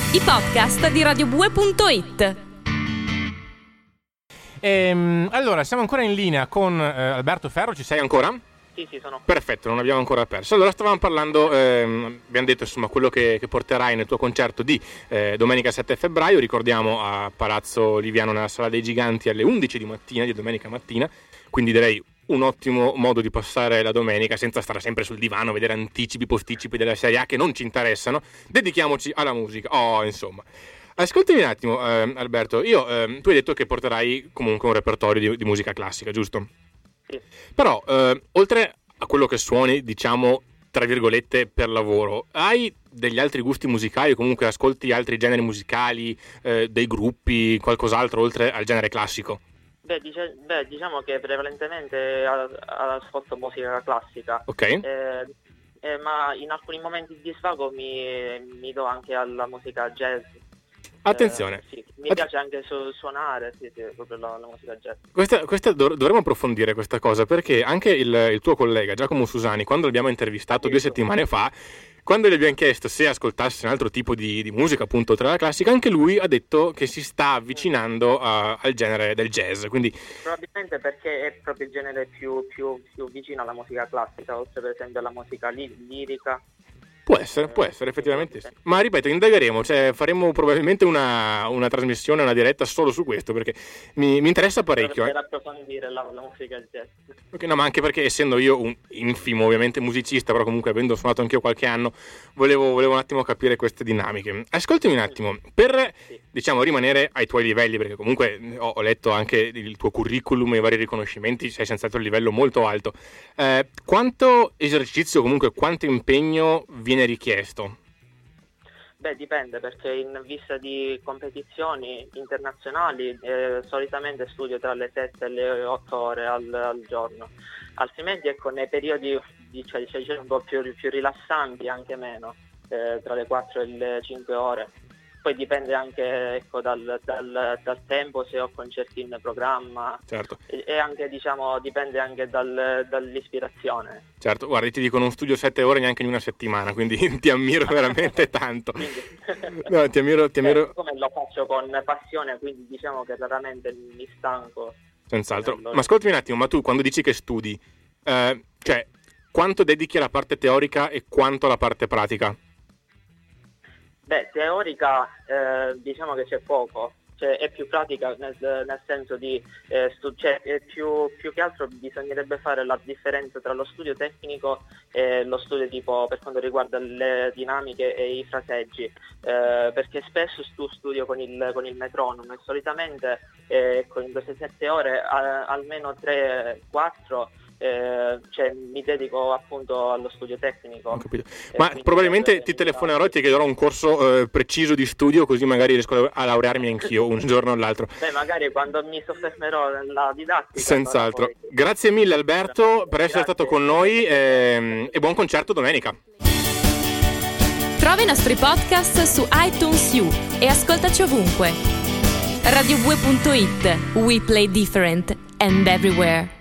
i podcast di radiobue.it. Allora, siamo ancora in linea con Alberto Ferro, ci sei ancora? Sì, sono. Perfetto, non abbiamo ancora perso. Allora, stavamo parlando, abbiamo detto insomma quello che porterai nel tuo concerto di domenica 7 febbraio, ricordiamo a Palazzo Liviano nella Sala dei Giganti alle 11 di mattina, di domenica mattina, quindi direi un ottimo modo di passare la domenica senza stare sempre sul divano, vedere anticipi, posticipi della Serie A che non ci interessano, dedichiamoci alla musica, insomma. Ascoltami un attimo, Alberto, tu hai detto che porterai comunque un repertorio di musica classica, giusto? Sì. Però, oltre a quello che suoni, diciamo, tra virgolette, per lavoro, hai degli altri gusti musicali, comunque ascolti altri generi musicali, dei gruppi, qualcos'altro oltre al genere classico? Diciamo che prevalentemente ascolto musica classica. Ok. Ma in alcuni momenti di svago mi do anche alla musica jazz. Attenzione. Sì, mi piace anche suonare, sì, proprio la musica jazz. Questa dovremmo approfondire questa cosa, perché anche il tuo collega Giacomo Susani, quando l'abbiamo intervistato 2 settimane fa, quando gli abbiamo chiesto se ascoltasse un altro tipo di musica, appunto, oltre alla classica, anche lui ha detto che si sta avvicinando al genere del jazz. Quindi probabilmente perché è proprio il genere più vicino alla musica classica, oltre per esempio alla musica lirica. Può essere, effettivamente sì. Ma ripeto, indagheremo, cioè faremo probabilmente una trasmissione, una diretta solo su questo, perché mi interessa parecchio. Per approfondire la musica jazz. Okay, no, ma anche perché essendo io un infimo, ovviamente, musicista, però comunque avendo suonato anch'io qualche anno, volevo un attimo capire queste dinamiche. Ascoltami un attimo, per diciamo rimanere ai tuoi livelli, perché comunque ho letto anche il tuo curriculum e i vari riconoscimenti, sei senz'altro a un livello molto alto. Quanto esercizio, comunque quanto impegno viene richiesto? Dipende, perché in vista di competizioni internazionali solitamente studio tra le 7 e le 8 ore al giorno, altrimenti ecco nei periodi diciamo un po' più rilassanti anche meno, tra le 4 e le 5 ore. Poi dipende anche dal tempo, se ho concerti in programma. Certo. E anche dipende anche dall'ispirazione. Certo, guarda, ti dico, non studio 7 ore neanche in una settimana, quindi ti ammiro veramente tanto. No, ti ammiro. Come lo faccio con passione, quindi diciamo che raramente mi stanco. Senz'altro. Ma ascoltami un attimo, ma tu quando dici che studi, cioè quanto dedichi alla parte teorica e quanto alla parte pratica? Teorica diciamo che c'è poco, cioè è più pratica nel senso di più che altro bisognerebbe fare la differenza tra lo studio tecnico e lo studio tipo per quanto riguarda le dinamiche e i fraseggi, perché spesso studio con il metronomo e solitamente in queste 7 ore almeno 3-4 mi dedico appunto allo studio tecnico. Ho capito. Ma probabilmente ti telefonerò e ti chiederò un corso preciso di studio, così magari riesco a laurearmi anch'io un giorno o l'altro. Magari quando mi soffermerò nella didattica. Senz'altro. Grazie mille Alberto per essere stato con noi e buon concerto domenica. Trova i nostri podcast su iTunes U e ascoltaci ovunque. radiobue.it. We play different and everywhere.